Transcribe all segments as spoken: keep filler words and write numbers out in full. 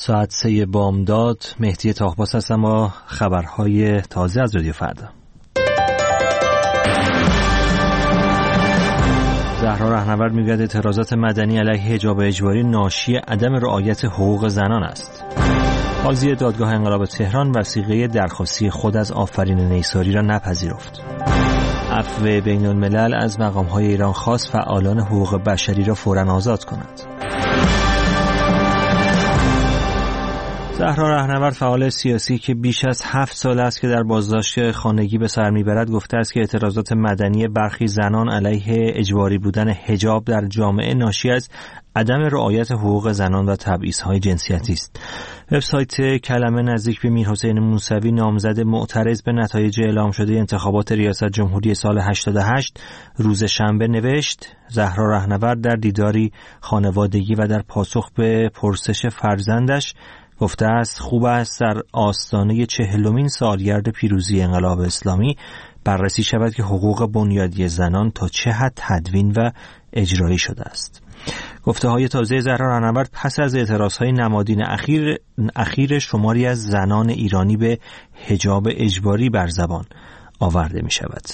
ساعت سه بامداد، مهدی طاهباس هستم با خبرهای تازه از رادیو فردا. زهرا رهنورد میگوید اعتراضات مدنی علیه حجاب اجباری ناشی عدم رعایت حقوق زنان است. قاضی دادگاه انقلاب تهران وثیقه درخواستی خود از آفرین نیساری را نپذیرفت. عفو بین الملل از مقام‌های ایران خواست فعالان حقوق بشری را فوراً آزاد کند. زهرا رهنورد فعال سیاسی که بیش از هفت سال است که در بازداشت خانگی به سر میبرد گفته است که اعتراضات مدنی برخی زنان علیه اجباری بودن حجاب در جامعه ناشی از عدم رعایت حقوق زنان و تبعیض‌های جنسیتی است. وبسایت کلمه نزدیک به میرحسین موسوی نامزد معترض به نتایج اعلام شده انتخابات ریاست جمهوری سال هشتاد و هشت روز شنبه نوشت: زهرا رهنورد در دیداری خانوادگی و در پاسخ به پرسش فرزندش گفته است خوب است در آستانه چهلمین سالگرد پیروزی انقلاب اسلامی بررسی شود که حقوق بنیادی زنان تا چه حد تدوین و اجرایی شده است. گفته های تازه زهرا رهنورد پس از اعتراضهای نمادین اخیر اخیر شماری از زنان ایرانی به حجاب اجباری بر زبان آورده می شود.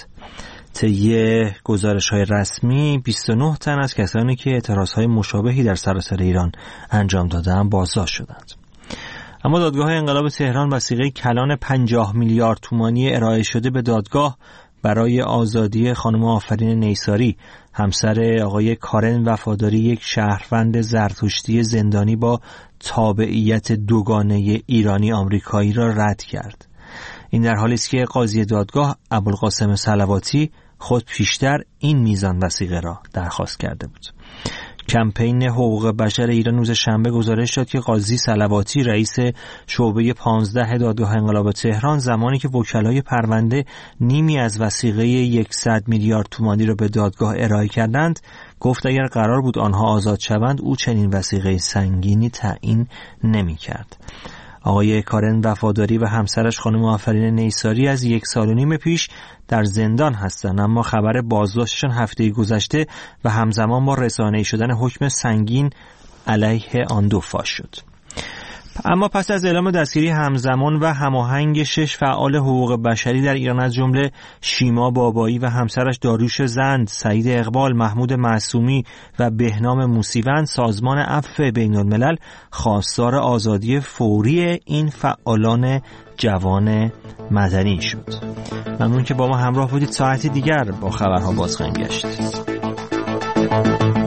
طی گزارش‌های رسمی بیست و نه تن از کسانی که اعتراضهای مشابهی در سراسر ایران انجام دادند بازداشت شدند. اما دادگاه انقلاب تهران وثیقه کلان پنجاه میلیارد تومانی ارائه شده به دادگاه برای آزادی خانم آفرین نیساری، همسر آقای کارن وفاداری، یک شهروند زرتشتی زندانی با تابعیت دوگانه ایرانی آمریکایی را رد کرد. این در حالی است که قاضی دادگاه ابوالقاسم صلواتی خود پیشتر این میزان وثیقه را درخواست کرده بود. کمپین حقوق بشر ایران روز شنبه گزارش داد که قاضی صلواتی رئیس شعبه پانزده دادگاه انقلاب تهران زمانی که وکلای پرونده نیمی از وثیقه صد میلیارد تومانی را به دادگاه ارائه کردند گفت اگر قرار بود آنها آزاد شوند او چنین وثیقه سنگینی تعیین نمی‌کرد. آقای کارن وفاداری و همسرش خانم آفرین نیساری از یک سال و نیم پیش در زندان هستند، اما خبر بازداشتشان هفته گذشته و همزمان با رسانه‌ای شدن حکم سنگین علیه آن دو فاش شد. اما پس از اعلام دستگیری همزمان و هماهنگ شش فعال حقوق بشری در ایران از جمله شیما بابایی و همسرش داریوش زند، سعید اقبال، محمود معصومی و بهنام موسیوند، سازمان عفو بین الملل خواستار آزادی فوری این فعالان جوان مدنی شد. ممنون که با ما همراه بودید. ساعتی دیگر با خبرها باز خواهیم گشت.